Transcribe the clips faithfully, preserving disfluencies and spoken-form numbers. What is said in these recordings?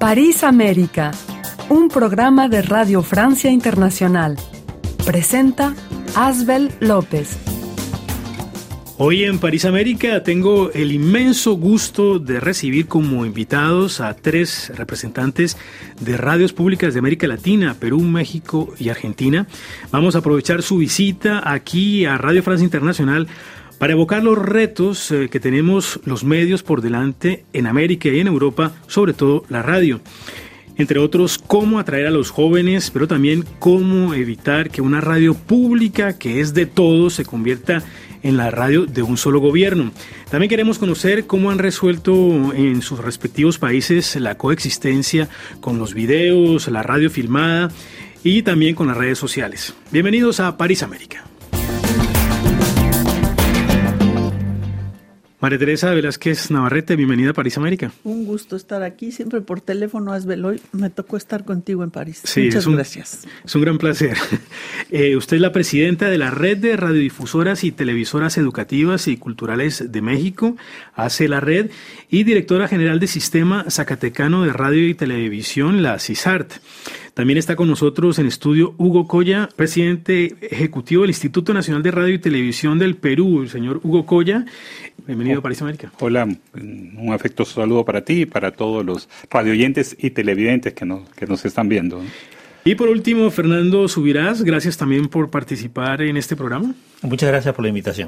París América, un programa de Radio Francia Internacional. Presenta Asbel López. Hoy en París América tengo el inmenso gusto de recibir como invitados a tres representantes de radios públicas de América Latina, Perú, México y Argentina. Vamos a aprovechar su visita aquí a Radio Francia Internacional para evocar los retos eh, que tenemos los medios por delante en América y en Europa, sobre todo la radio. Entre otros, cómo atraer a los jóvenes, pero también cómo evitar que una radio pública que es de todos se convierta en la radio de un solo gobierno. También queremos conocer cómo han resuelto en sus respectivos países la coexistencia con los videos, la radio filmada y también con las redes sociales. Bienvenidos a París América. María Teresa Velázquez Navarrete, bienvenida a París América. Un gusto estar aquí, siempre por teléfono, Asbel. Hoy me tocó estar contigo en París. Sí, Muchas es un, gracias. Es un gran placer. Eh, usted es la presidenta de la Red de Radiodifusoras y Televisoras Educativas y Culturales de México, hace la red, y directora general del Sistema Zacatecano de Radio y Televisión, la CISART. También está con nosotros en estudio Hugo Coya, presidente ejecutivo del Instituto Nacional de Radio y Televisión del Perú, el señor Hugo Coya. Bienvenido oh, a París América. Hola, un afectuoso saludo para ti y para todos los radioyentes y televidentes que nos, que nos están viendo. Y por último, Fernando Subirás, gracias también por participar en este programa. Muchas gracias por la invitación.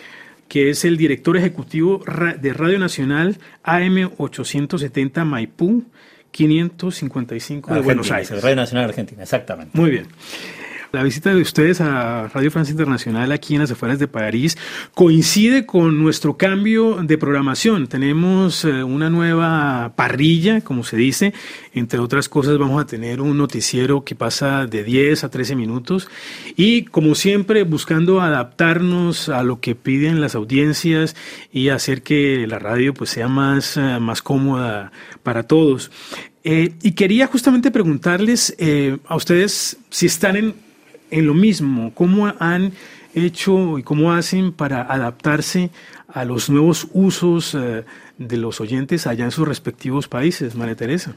Que es el director ejecutivo de Radio Nacional A M ochocientos setenta Maipú, quinientos cincuenta y cinco de Buenos Aires. Radio Nacional Argentina, exactamente. Muy bien. La visita de ustedes a Radio Francia Internacional aquí en las afueras de París coincide con nuestro cambio de programación. Tenemos eh, una nueva parrilla, como se dice. Entre otras cosas, vamos a tener un noticiero que pasa de diez a trece minutos. Y, como siempre, buscando adaptarnos a lo que piden las audiencias y hacer que la radio pues, sea más, eh, más cómoda para todos. Eh, y quería justamente preguntarles eh, a ustedes si están en en lo mismo, cómo han hecho y cómo hacen para adaptarse a los nuevos usos eh, de los oyentes allá en sus respectivos países, María Teresa.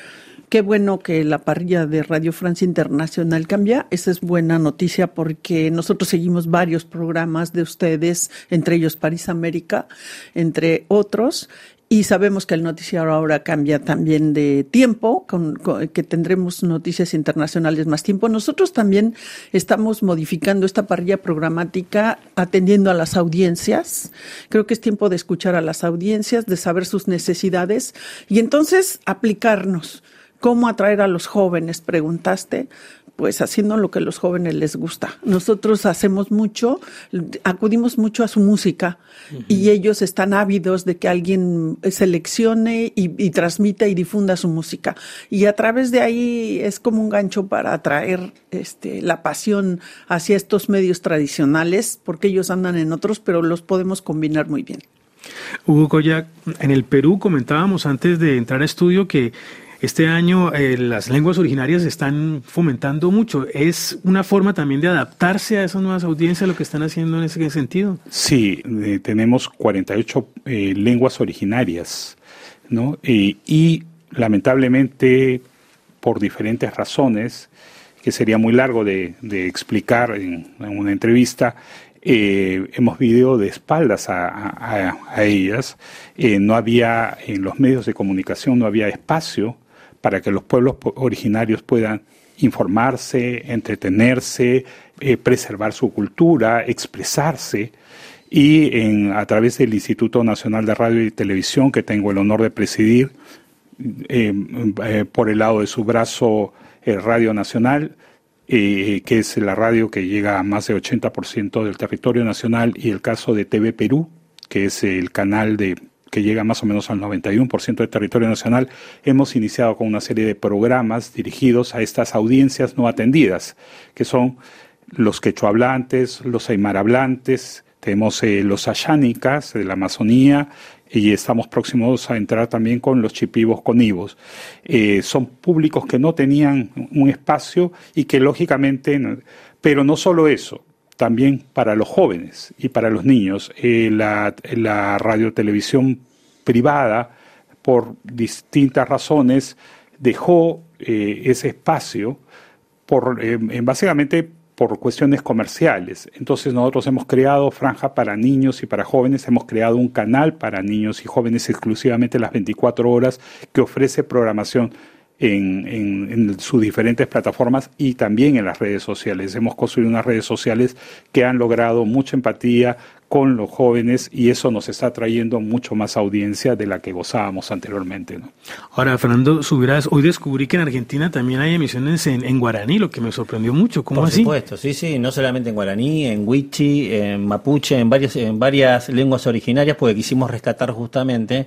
Qué bueno que la parrilla de Radio Francia Internacional cambia. Esa es buena noticia porque nosotros seguimos varios programas de ustedes, entre ellos París América, entre otros. Y sabemos que el noticiero ahora cambia también de tiempo, con, con, que tendremos noticias internacionales más tiempo. Nosotros también estamos modificando esta parrilla programática atendiendo a las audiencias. Creo que es tiempo de escuchar a las audiencias, de saber sus necesidades y entonces aplicarnos. ¿Cómo atraer a los jóvenes? Preguntaste. Pues haciendo lo que a los jóvenes les gusta. Nosotros hacemos mucho, acudimos mucho a su música uh-huh. y ellos están ávidos de que alguien seleccione y, y transmita y difunda su música. Y a través de ahí es como un gancho para atraer este, la pasión hacia estos medios tradicionales, porque ellos andan en otros, pero los podemos combinar muy bien. Hugo Coya, en el Perú comentábamos antes de entrar a estudio que este año eh, las lenguas originarias se están fomentando mucho. ¿Es una forma también de adaptarse a esas nuevas audiencias lo que están haciendo en ese sentido? Sí, eh, tenemos cuarenta y ocho eh, lenguas originarias, ¿no? Eh, y lamentablemente, por diferentes razones, que sería muy largo de, de explicar en, en una entrevista, Eh, hemos vivido de espaldas a, a, a ellas. Eh, no había, en los medios de comunicación, no había espacio para que los pueblos originarios puedan informarse, entretenerse, eh, preservar su cultura, expresarse. Y en, a través del Instituto Nacional de Radio y Televisión, que tengo el honor de presidir, eh, eh, por el lado de su brazo, eh, Radio Nacional, Eh, que es la radio que llega a más del ochenta por ciento del territorio nacional, y el caso de T V Perú, que es el canal de que llega más o menos al noventa y uno por ciento del territorio nacional. Hemos iniciado con una serie de programas dirigidos a estas audiencias no atendidas, que son los quechohablantes, los aymarhablantes, tenemos eh, los ayánicas de la Amazonía, y estamos próximos a entrar también con los chipivos conivos. Eh, son públicos que no tenían un espacio y que lógicamente, pero no solo eso, también para los jóvenes y para los niños. Eh, la, la radiotelevisión privada, por distintas razones, dejó eh, ese espacio por, eh, básicamente por cuestiones comerciales. Entonces nosotros hemos creado Franja para niños y para jóvenes, hemos creado un canal para niños y jóvenes exclusivamente las veinticuatro horas que ofrece programación En, en, en sus diferentes plataformas y también en las redes sociales. Hemos construido unas redes sociales que han logrado mucha empatía con los jóvenes y eso nos está trayendo mucho más audiencia de la que gozábamos anteriormente, ¿no? Ahora, Fernando Subirás, hoy descubrí que en Argentina también hay emisiones en, en guaraní, lo que me sorprendió mucho. ¿Cómo así? Por supuesto, sí, sí, no solamente en guaraní, en wichi, en mapuche, en varias, en varias lenguas originarias, porque quisimos rescatar justamente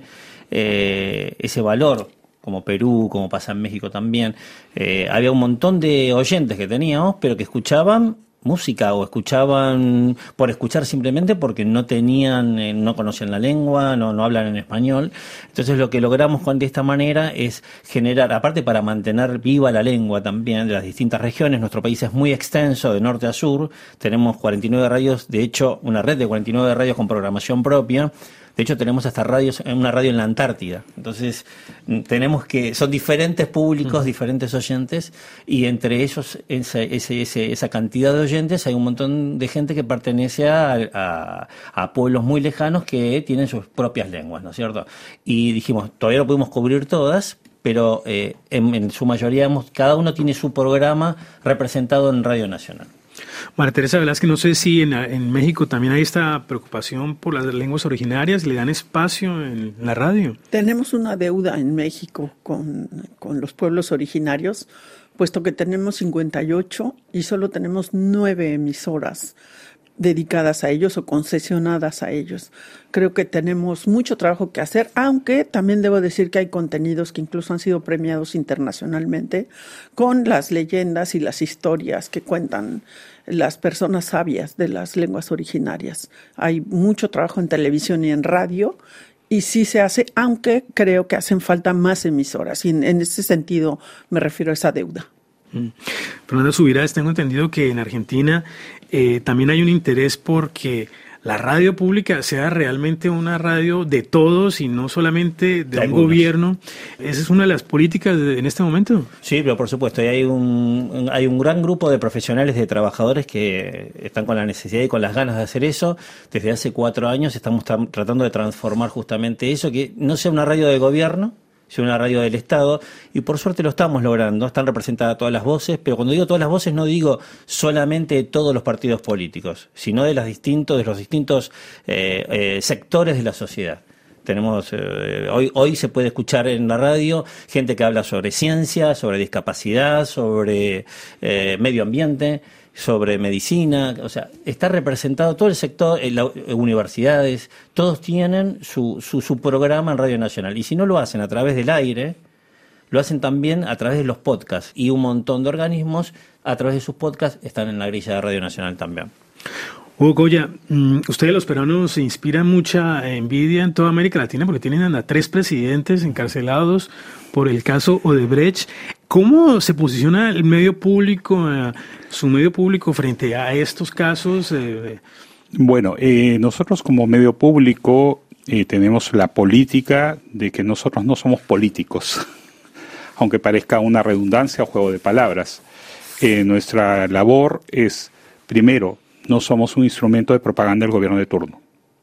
eh, ese valor, como Perú, como pasa en México también. Eh, había un montón de oyentes que teníamos, pero que escuchaban música o escuchaban por escuchar simplemente porque no tenían, eh, no conocían la lengua, no, no hablan en español. Entonces lo que logramos con de esta manera es generar, aparte para mantener viva la lengua también de las distintas regiones, nuestro país es muy extenso de norte a sur, tenemos cuarenta y nueve radios, de hecho una red de cuarenta y nueve radios con programación propia. De hecho, tenemos hasta radios, una radio en la Antártida. Entonces, tenemos que, son diferentes públicos, uh-huh. diferentes oyentes, y entre ellos, esa, ese, ese, esa cantidad de oyentes, hay un montón de gente que pertenece a, a, a pueblos muy lejanos que tienen sus propias lenguas, ¿no es cierto? Y dijimos, todavía no pudimos cubrir todas, pero eh, en, en su mayoría, hemos, cada uno tiene su programa representado en Radio Nacional. María Teresa Velázquez, no sé si en, en México también hay esta preocupación por las lenguas originarias, ¿le dan espacio en la radio? Tenemos una deuda en México con, con los pueblos originarios, puesto que tenemos cincuenta y ocho y solo tenemos nueve emisoras dedicadas a ellos o concesionadas a ellos. Creo que tenemos mucho trabajo que hacer, aunque también debo decir que hay contenidos que incluso han sido premiados internacionalmente con las leyendas y las historias que cuentan las personas sabias de las lenguas originarias. Hay mucho trabajo en televisión y en radio y sí se hace, aunque creo que hacen falta más emisoras y en, en ese sentido me refiero a esa deuda. Mm. Fernando Subirás, tengo entendido que en Argentina eh, también hay un interés porque la radio pública sea realmente una radio de todos y no solamente de un gobierno. ¿Esa es una de las políticas de, en este momento? Sí, pero por supuesto, hay un, hay un gran grupo de profesionales, de trabajadores que están con la necesidad y con las ganas de hacer eso. Desde hace cuatro años estamos tra- tratando de transformar justamente eso, que no sea una radio de gobierno, es una radio del Estado, y por suerte lo estamos logrando, están representadas todas las voces, pero cuando digo todas las voces no digo solamente de todos los partidos políticos, sino de, las distintos, de los distintos eh, eh, sectores de la sociedad. Tenemos eh, hoy, hoy se puede escuchar en la radio gente que habla sobre ciencia, sobre discapacidad, sobre eh, medio ambiente, sobre medicina, o sea, está representado todo el sector, eh, las universidades, todos tienen su, su, su programa en Radio Nacional. Y si no lo hacen a través del aire, lo hacen también a través de los podcasts. Y un montón de organismos, a través de sus podcasts, están en la grilla de Radio Nacional también. Hugo Goya, ustedes los peruanos se inspiran mucha envidia en toda América Latina porque tienen a tres presidentes encarcelados por el caso Odebrecht. ¿Cómo se posiciona el medio público, eh, su medio público frente a estos casos? Eh? Bueno, eh, nosotros como medio público eh, tenemos la política de que nosotros no somos políticos, aunque parezca una redundancia o juego de palabras. Eh, nuestra labor es, primero, no somos un instrumento de propaganda del gobierno de turno.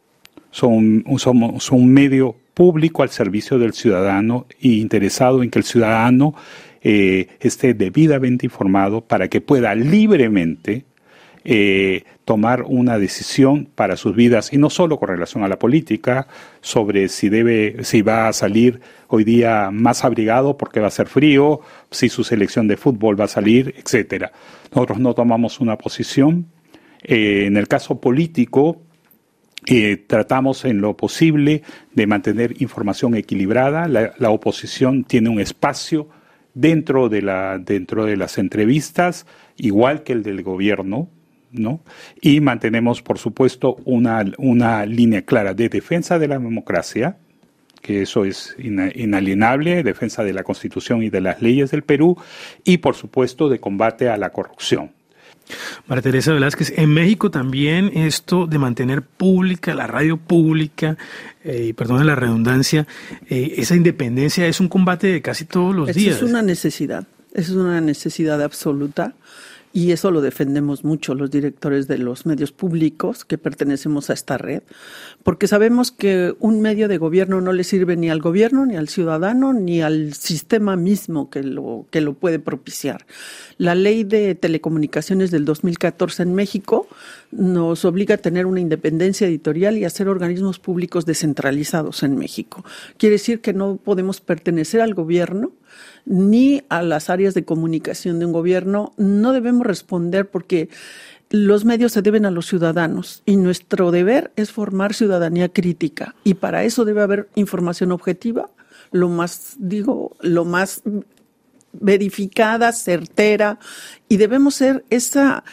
Son, somos un medio público al servicio del ciudadano y interesado en que el ciudadano eh, esté debidamente informado para que pueda libremente eh, tomar una decisión para sus vidas, y no solo con relación a la política, sobre si debe, si va a salir hoy día más abrigado porque va a ser frío, si su selección de fútbol va a salir, etcétera. Nosotros no tomamos una posición. Eh, en el caso político, eh, tratamos en lo posible de mantener información equilibrada. La, la oposición tiene un espacio dentro de la dentro de las entrevistas, igual que el del gobierno, ¿no? Y mantenemos, por supuesto, una, una línea clara de defensa de la democracia, que eso es inalienable, defensa de la Constitución y de las leyes del Perú, y, por supuesto, de combate a la corrupción. María Teresa Velázquez, en México también esto de mantener pública, la radio pública, eh, y perdone la redundancia, eh, esa independencia es un combate de casi todos los Eso días. Es una necesidad, es una necesidad absoluta. Y eso lo defendemos mucho los directores de los medios públicos que pertenecemos a esta red, porque sabemos que un medio de gobierno no le sirve ni al gobierno, ni al ciudadano, ni al sistema mismo que lo, que lo puede propiciar. La ley de telecomunicaciones del dos mil catorce en México nos obliga a tener una independencia editorial y a ser organismos públicos descentralizados en México. Quiere decir que no podemos pertenecer al gobierno ni a las áreas de comunicación de un gobierno. No debemos responder porque los medios se deben a los ciudadanos y nuestro deber es formar ciudadanía crítica, y para eso debe haber información objetiva, lo más, digo, lo más verificada, certera, y debemos ser esa,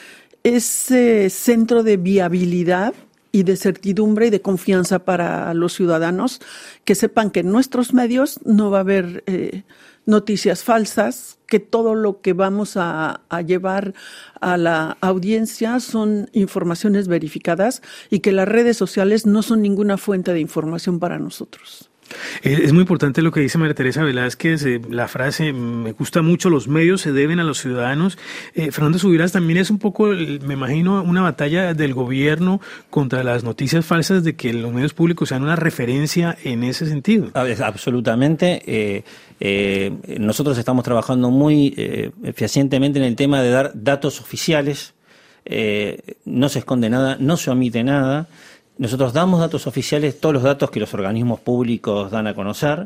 ese centro de viabilidad y de certidumbre y de confianza para los ciudadanos, que sepan que en nuestros medios no va a haber eh, noticias falsas, que todo lo que vamos a, a llevar a la audiencia son informaciones verificadas y que las redes sociales no son ninguna fuente de información para nosotros. Es muy importante lo que dice María Teresa Velázquez, eh, la frase, me gusta mucho, los medios se deben a los ciudadanos. Eh, Fernando Subirás, también es un poco, me imagino, una batalla del gobierno contra las noticias falsas de que los medios públicos sean una referencia en ese sentido. Absolutamente. Eh, eh, nosotros estamos trabajando muy eh, eficientemente en el tema de dar datos oficiales. Eh, no se esconde nada, no se omite nada. Nosotros damos datos oficiales, todos los datos que los organismos públicos dan a conocer,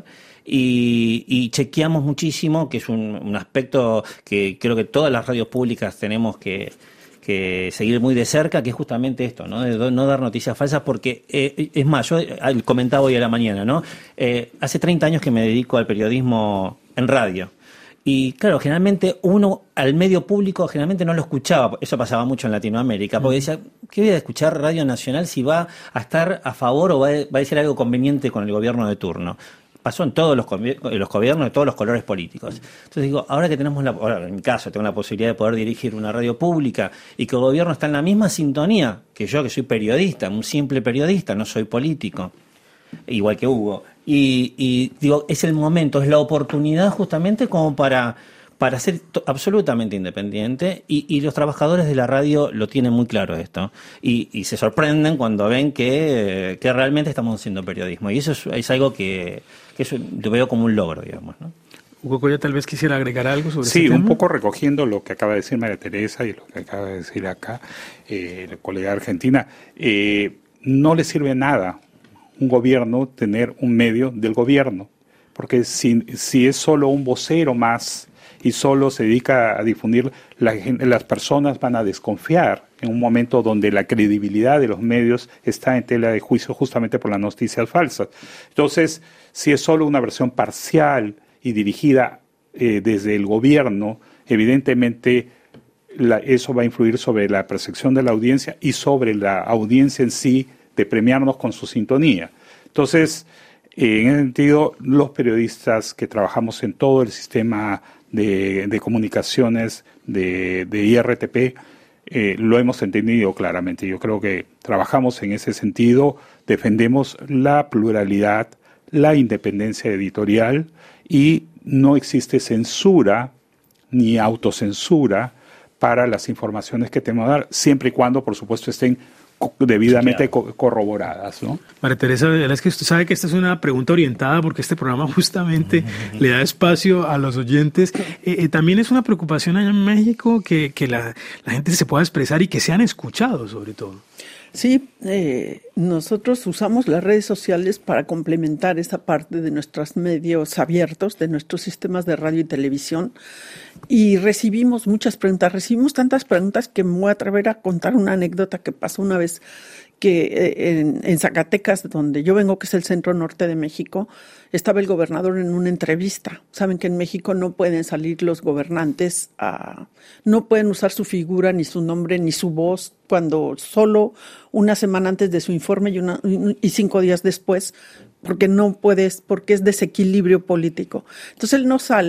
y, y chequeamos muchísimo, que es un, un aspecto que creo que todas las radios públicas tenemos que, que seguir muy de cerca, que es justamente esto, ¿no? De no dar noticias falsas, porque eh, es más, yo comentaba hoy a la mañana, ¿no? Eh, hace treinta años que me dedico al periodismo en radio. Y claro, generalmente uno al medio público generalmente no lo escuchaba, eso pasaba mucho en Latinoamérica, porque decía, ¿qué voy a escuchar Radio Nacional si va a estar a favor o va a, va a decir algo conveniente con el gobierno de turno? Pasó en todos los, los gobiernos de todos los colores políticos. Entonces digo, ahora que tenemos la, ahora en mi caso tengo la posibilidad de poder dirigir una radio pública y que el gobierno está en la misma sintonía que yo, que soy periodista, un simple periodista, no soy político, igual que Hugo. Y, y digo, es el momento, es la oportunidad justamente como para, para ser to- absolutamente independiente, y, y los trabajadores de la radio lo tienen muy claro esto, y, y se sorprenden cuando ven que, que realmente estamos haciendo periodismo, y eso es, es algo que, que eso lo veo como un logro, digamos, ¿no? Hugo Coya, tal vez quisiera agregar algo sobre Sí, este tema. un poco recogiendo lo que acaba de decir María Teresa y lo que acaba de decir acá eh, el colega de Argentina. Eh, no le sirve nada un gobierno tener un medio del gobierno, porque si, si es solo un vocero más y solo se dedica a difundir, la, las personas van a desconfiar en un momento donde la credibilidad de los medios está en tela de juicio justamente por las noticias falsas. Entonces, si es solo una versión parcial y dirigida eh, desde el gobierno, evidentemente la, eso va a influir sobre la percepción de la audiencia y sobre la audiencia en sí, de premiarnos con su sintonía. Entonces, eh, en ese sentido, los periodistas que trabajamos en todo el sistema de, de comunicaciones de, de I R T P, eh, lo hemos entendido claramente. Yo creo que trabajamos en ese sentido, defendemos la pluralidad, la independencia editorial, y no existe censura ni autocensura para las informaciones que tenemos que dar, siempre y cuando, por supuesto, estén debidamente co- corroboradas, ¿no? María Teresa, es que usted sabe que esta es una pregunta orientada porque este programa justamente uh-huh. le da espacio a los oyentes. Eh, eh, también es una preocupación allá en México que, que la, la gente se pueda expresar y que sean escuchados, sobre todo. Sí, eh, nosotros usamos las redes sociales para complementar esa parte de nuestros medios abiertos, de nuestros sistemas de radio y televisión, y recibimos muchas preguntas, recibimos tantas preguntas que me voy a atrever a contar una anécdota que pasó una vez que eh, en, en Zacatecas, donde yo vengo, que es el centro norte de México, estaba el gobernador en una entrevista. Saben que en México no pueden salir los gobernantes, a, no pueden usar su figura, ni su nombre, ni su voz, cuando solo una semana antes de su informe y, una, y cinco días después, porque no puedes, porque es desequilibrio político. Entonces él no sale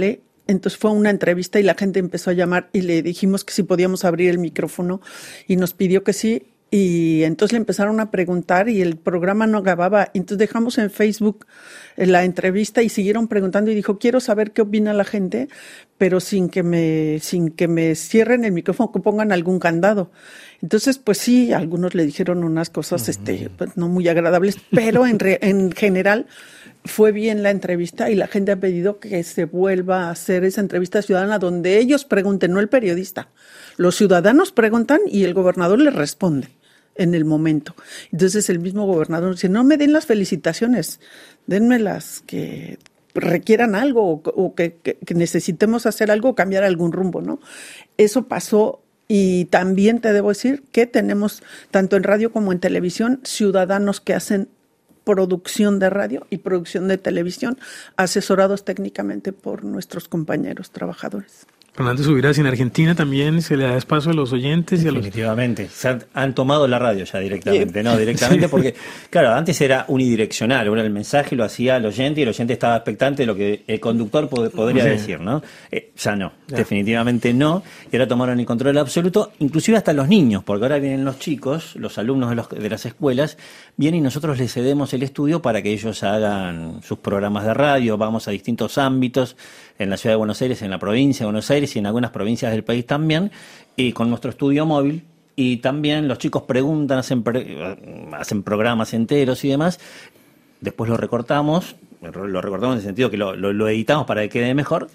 Entonces fue una entrevista y la gente empezó a llamar y le dijimos que si podíamos abrir el micrófono y nos pidió que sí. Y entonces le empezaron a preguntar y el programa no acababa. Entonces dejamos en Facebook la entrevista y siguieron preguntando y dijo, quiero saber qué opina la gente, pero sin que me, sin que me cierren el micrófono, que pongan algún candado. Entonces, pues sí, algunos le dijeron unas cosas uh-huh. este, pues, no muy agradables, pero en, re, en general fue bien la entrevista y la gente ha pedido que se vuelva a hacer esa entrevista ciudadana donde ellos pregunten, no el periodista. Los ciudadanos preguntan y el gobernador les responde en el momento. Entonces el mismo gobernador dice, no me den las felicitaciones, denme las que requieran algo o, o que, que, que necesitemos hacer algo o cambiar algún rumbo, ¿no? Eso pasó y también te debo decir que tenemos, tanto en radio como en televisión, ciudadanos que hacen producción de radio y producción de televisión, asesorados técnicamente por nuestros compañeros trabajadores. Fernando Subirás, en Argentina también se le da espacio a los oyentes y a los... Definitivamente, se han, han tomado la radio ya directamente, ¿no? Directamente porque, claro, antes era unidireccional, era el mensaje lo hacía el oyente y el oyente estaba expectante de lo que el conductor pod- podría sí. decir, ¿no? Eh, ya no, ya. definitivamente no, y ahora tomaron el control absoluto, inclusive hasta los niños, porque ahora vienen los chicos, los alumnos de, los, de las escuelas, vienen y nosotros les cedemos el estudio para que ellos hagan sus programas de radio, vamos a distintos ámbitos, en la ciudad de Buenos Aires, en la provincia de Buenos Aires y en algunas provincias del país también, y con nuestro estudio móvil, y también los chicos preguntan, hacen, pre- hacen programas enteros y demás, después lo recortamos, lo recortamos en el sentido que lo, lo, lo editamos para que quede mejor,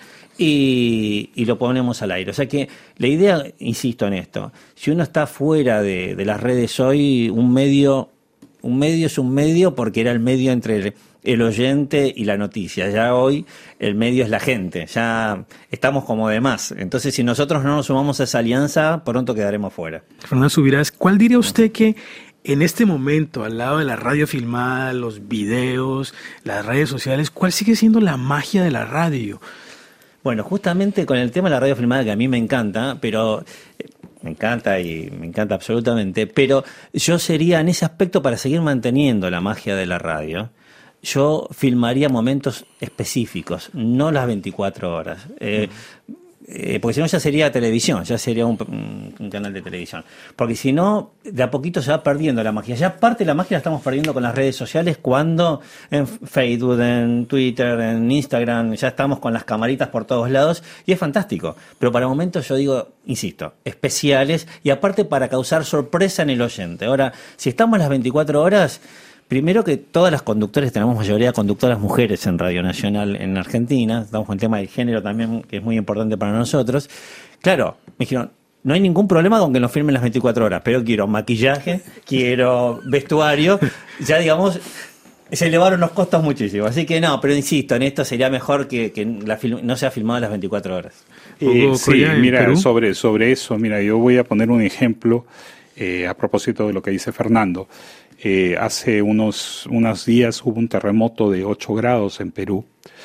y, y lo ponemos al aire. O sea que la idea, insisto en esto, si uno está fuera de, de las redes hoy, un medio, un medio es un medio porque era el medio entre... El, el oyente y la noticia. Ya hoy el medio es la gente, ya estamos como de más. Entonces, si nosotros no nos sumamos a esa alianza, pronto quedaremos fuera. Fernando Subirás, ¿cuál diría usted que en este momento, al lado de la radio filmada, los videos, las redes sociales, cuál sigue siendo la magia de la radio? Bueno, justamente con el tema de la radio filmada, que a mí me encanta, pero... Me encanta y me encanta absolutamente, pero yo sería en ese aspecto, para seguir manteniendo la magia de la radio, yo filmaría momentos específicos, no las veinticuatro horas. Eh, eh, porque si no ya sería televisión, ya sería un, un, un canal de televisión. Porque si no, de a poquito se va perdiendo la magia. Ya parte de la magia la estamos perdiendo con las redes sociales cuando en Facebook, en Twitter, en Instagram, ya estamos con las camaritas por todos lados y es fantástico. Pero para momentos yo digo, insisto, especiales y aparte para causar sorpresa en el oyente. Ahora, si estamos las veinticuatro horas... Primero que todas las conductores, tenemos mayoría de conductoras mujeres en Radio Nacional en Argentina, estamos con el tema del género también, que es muy importante para nosotros. Claro, me dijeron, no hay ningún problema con que nos filmen las veinticuatro horas, pero quiero maquillaje, quiero vestuario, ya digamos, se elevaron los costos muchísimo. Así que no, pero insisto, en esto sería mejor que, que la film, no sea filmado las veinticuatro horas. Eh, sí, mira, sobre, sobre eso, mira, yo voy a poner un ejemplo eh, a propósito de lo que dice Fernando. Eh, hace unos, unos días hubo un terremoto de ocho grados en Perú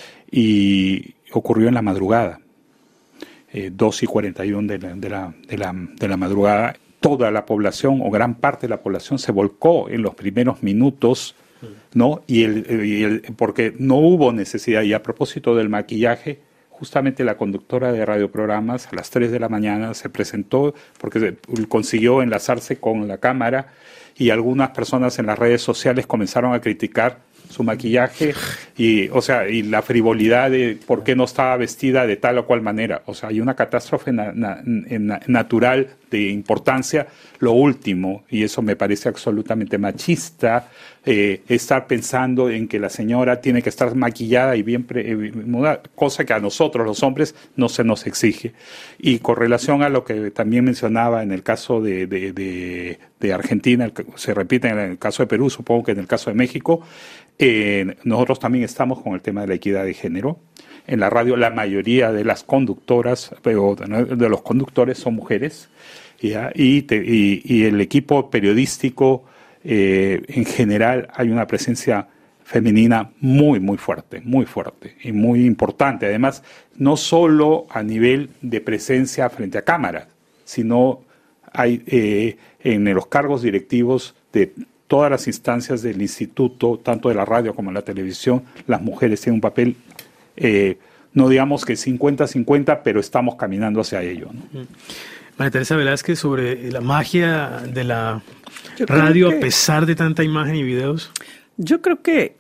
y ocurrió en la madrugada, eh, dos y cuarenta y uno de la, de, la, de, la, de la madrugada. Toda la población o gran parte de la población se volcó en los primeros minutos, ¿no? Y el, y el, porque no hubo necesidad. Y a propósito del maquillaje, justamente la conductora de radioprogramas a las tres de la mañana se presentó porque se, consiguió enlazarse con la cámara y algunas personas en las redes sociales comenzaron a criticar su maquillaje y, o sea, y la frivolidad de por qué no estaba vestida de tal o cual manera. O sea, hay una catástrofe na, na, na, natural de importancia. Lo último, y eso me parece absolutamente machista, eh, estar pensando en que la señora tiene que estar maquillada y bien pre, eh, mudada, cosa que a nosotros los hombres no se nos exige. Y con relación a lo que también mencionaba en el caso de, de, de, de Argentina, se repite en el caso de Perú, supongo que en el caso de México, eh, nosotros también estamos con el tema de la equidad de género. En la radio la mayoría de las conductoras, pero de los conductores son mujeres, ¿ya? Y, te, y, y el equipo periodístico eh, en general hay una presencia femenina muy, muy fuerte, muy fuerte y muy importante. Además, no solo a nivel de presencia frente a cámaras, sino hay eh, en los cargos directivos de todas las instancias del instituto, tanto de la radio como de la televisión, las mujeres tienen un papel eh, no digamos que cincuenta cincuenta, pero estamos caminando hacia ello, ¿no? María Teresa Velázquez, sobre la magia de la yo radio que, a pesar de tanta imagen y videos. Yo creo que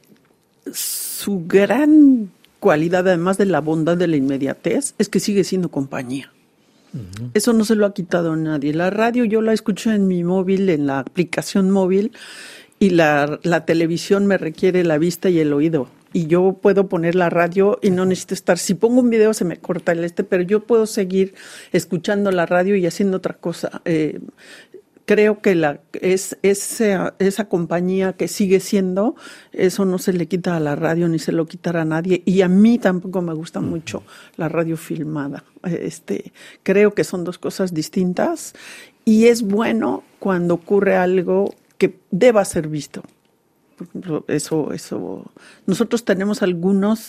su gran cualidad, además de la bondad de la inmediatez, es que sigue siendo compañía. Uh-huh. Eso no se lo ha quitado nadie. La radio yo la escucho en mi móvil, en la aplicación móvil, y la, la televisión me requiere la vista y el oído. Y yo puedo poner la radio y no necesito estar. Si pongo un video se me corta el este, pero yo puedo seguir escuchando la radio y haciendo otra cosa. Eh, creo que la es esa, esa compañía que sigue siendo, eso no se le quita a la radio ni se lo quitará a nadie. Y a mí tampoco me gusta mucho la radio filmada. Este, creo que son dos cosas distintas y es bueno cuando ocurre algo que deba ser visto. Por ejemplo, eso, eso. Nosotros tenemos algunos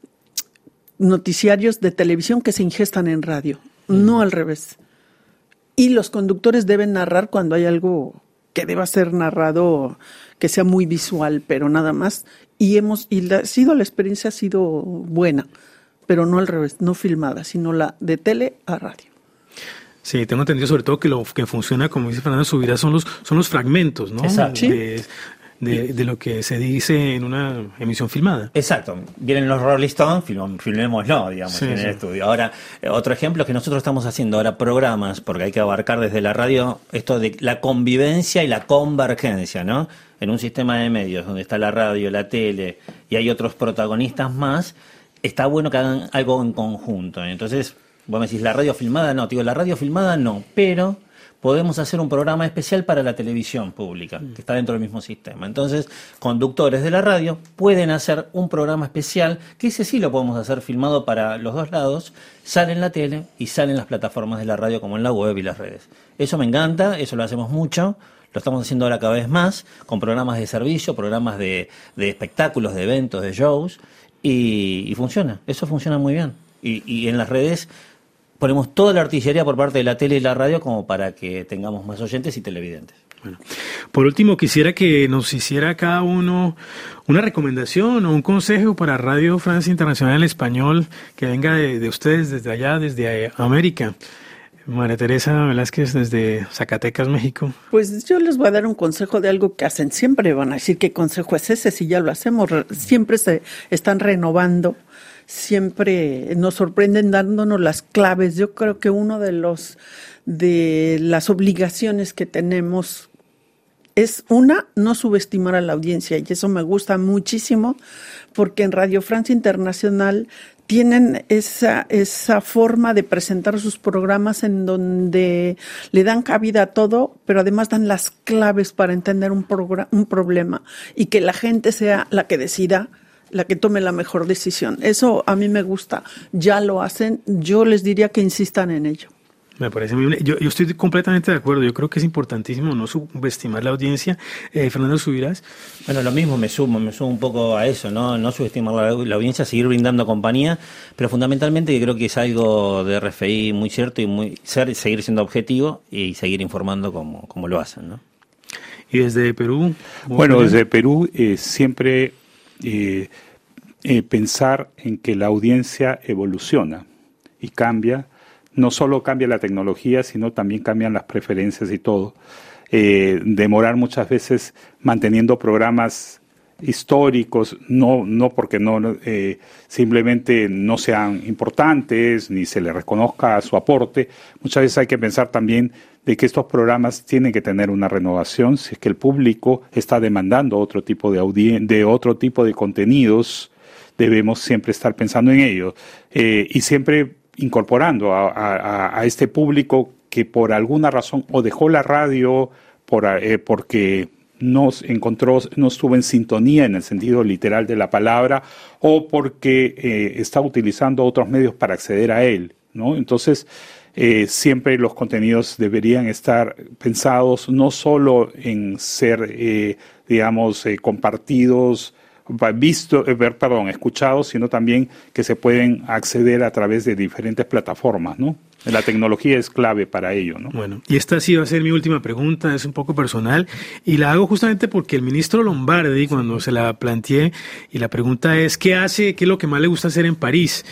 noticiarios de televisión que se ingestan en radio, mm. no al revés. Y los conductores deben narrar cuando hay algo que deba ser narrado, que sea muy visual, pero nada más. Y hemos, y la, sido la experiencia ha sido buena, pero no al revés, no filmada, sino la de tele a radio. Sí, tengo entendido sobre todo que lo que funciona, como dice Fernando Subirá, son los, son los fragmentos, ¿no? Exacto. De, de, de lo que se dice en una emisión filmada. Exacto. Vienen los Rolling Stones, film, filmémoslo, digamos, sí, en sí. el estudio. Ahora, otro ejemplo es que nosotros estamos haciendo ahora programas, porque hay que abarcar desde la radio esto de la convivencia y la convergencia, ¿no? En un sistema de medios donde está la radio, la tele y hay otros protagonistas más, está bueno que hagan algo en conjunto. Entonces, vos me decís, ¿la radio filmada? No, te digo, la radio filmada no, pero podemos hacer un programa especial para la televisión pública, que está dentro del mismo sistema. Entonces, conductores de la radio pueden hacer un programa especial, que ese sí lo podemos hacer filmado para los dos lados, sale en la tele y sale en las plataformas de la radio como en la web y las redes. Eso me encanta, eso lo hacemos mucho, lo estamos haciendo ahora cada vez más, con programas de servicio, programas de, de espectáculos, de eventos, de shows, y, y funciona, eso funciona muy bien. Y, y en las redes ponemos toda la artillería por parte de la tele y la radio como para que tengamos más oyentes y televidentes. Bueno, por último, quisiera que nos hiciera cada uno una recomendación o un consejo para Radio Francia Internacional en Español que venga de, de ustedes desde allá, desde América. María Teresa Velázquez, desde Zacatecas, México. Pues yo les voy a dar un consejo de algo que hacen. Siempre van a decir qué consejo es ese si ya lo hacemos. Siempre se están renovando. Siempre nos sorprenden dándonos las claves. Yo creo que uno de los de las obligaciones que tenemos es una, no subestimar a la audiencia, y eso me gusta muchísimo porque en Radio Francia Internacional tienen esa esa forma de presentar sus programas en donde le dan cabida a todo, pero además dan las claves para entender un programa, un problema y que la gente sea la que decida, la que tome la mejor decisión. Eso a mí me gusta. Ya lo hacen. Yo les diría que insistan en ello. Me parece muy bien. Yo, yo estoy completamente de acuerdo. Yo creo que es importantísimo no subestimar la audiencia. Eh, Fernando Subirás. Bueno, lo mismo, me sumo, me sumo un poco a eso, ¿no? No subestimar la, la audiencia, seguir brindando compañía, pero fundamentalmente yo creo que es algo de R F I muy cierto y muy ser, seguir siendo objetivo y seguir informando como, como lo hacen, ¿no? Y desde Perú. Bueno, desde Perú eh, siempre Eh, eh, pensar en que la audiencia evoluciona y cambia, no solo cambia la tecnología, sino también cambian las preferencias y todo. Eh, demorar muchas veces manteniendo programas históricos, no, no porque no eh, simplemente no sean importantes ni se le reconozca su aporte. Muchas veces hay que pensar también de que estos programas tienen que tener una renovación si es que el público está demandando otro tipo de audien- de otro tipo de contenidos. Debemos siempre estar pensando en ello eh, y siempre incorporando a, a, a este público que por alguna razón o dejó la radio por, eh, porque no encontró, no estuvo en sintonía en el sentido literal de la palabra o porque eh, está utilizando otros medios para acceder a él, ¿no? Entonces, Eh, siempre los contenidos deberían estar pensados no solo en ser, eh, digamos, eh, compartidos, visto, eh, perdón, escuchados, sino también que se pueden acceder a través de diferentes plataformas, ¿no? La tecnología es clave para ello, ¿no? Bueno, y esta sí va a ser mi última pregunta, es un poco personal, y la hago justamente porque el ministro Lombardi, cuando se la planteé, y la pregunta es, ¿qué hace, qué es lo que más le gusta hacer en París?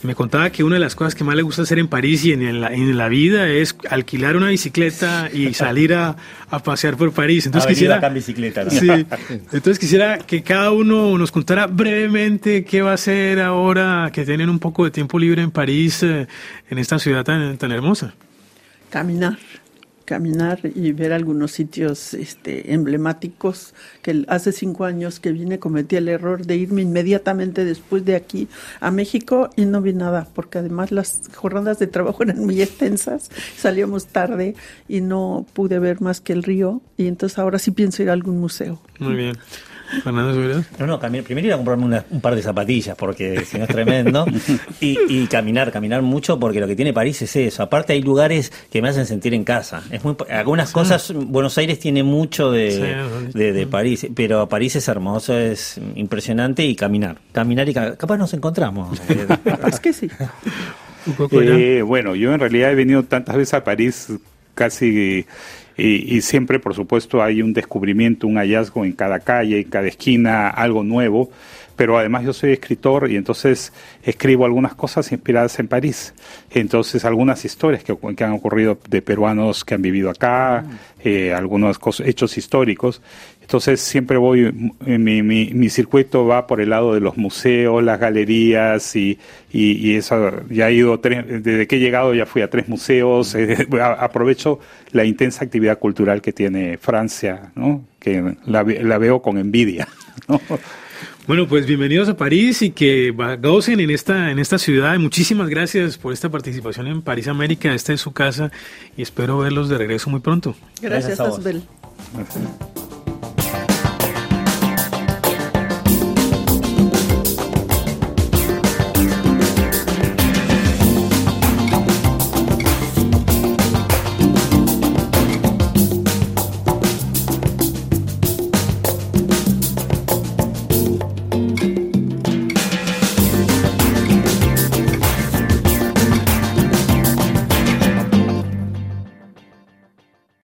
Y me contaba que una de las cosas que más le gusta hacer en París y en la, en la vida es alquilar una bicicleta y salir a, a pasear por París. Entonces quisiera, acá en bicicleta, ¿no? Sí, entonces quisiera que cada uno nos contara brevemente qué va a hacer ahora que tienen un poco de tiempo libre en París, eh, en esta ciudad tan, tan hermosa. Caminar. caminar y ver algunos sitios este, emblemáticos, que hace cinco años que vine cometí el error de irme inmediatamente después de aquí a México y no vi nada, porque además las jornadas de trabajo eran muy extensas, salíamos tarde y no pude ver más que el río, y entonces ahora sí pienso ir a algún museo. Muy bien. Fernando, ¿verdad? No, no, cami- primero ir a comprarme una, un par de zapatillas, porque si no es tremendo. Y, y caminar, caminar mucho, porque lo que tiene París es eso. Aparte hay lugares que me hacen sentir en casa. Es muy, algunas sí. cosas, Buenos Aires tiene mucho de, sí, de, de París, pero París es hermoso, es impresionante, y caminar. Caminar y caminar. Capaz nos encontramos. Es que sí. Eh, bueno, yo en realidad he venido tantas veces a París, casi... Y, y siempre, por supuesto, hay un descubrimiento, un hallazgo en cada calle, en cada esquina, algo nuevo. Pero además yo soy escritor y entonces escribo algunas cosas inspiradas en París. Entonces algunas historias que, que han ocurrido de peruanos que han vivido acá, eh, algunos cosas, hechos históricos. Entonces siempre voy, mi, mi, mi circuito va por el lado de los museos, las galerías y, y, y eso. Ya he ido, tres, desde que he llegado ya fui a tres museos. Eh, aprovecho la intensa actividad cultural que tiene Francia, ¿no? Que la, la veo con envidia, ¿no? Bueno, pues bienvenidos a París y que gocen en esta, en esta ciudad. Muchísimas gracias por esta participación en París América. Esta es su casa y espero verlos de regreso muy pronto. Gracias, gracias Asbel. Gracias.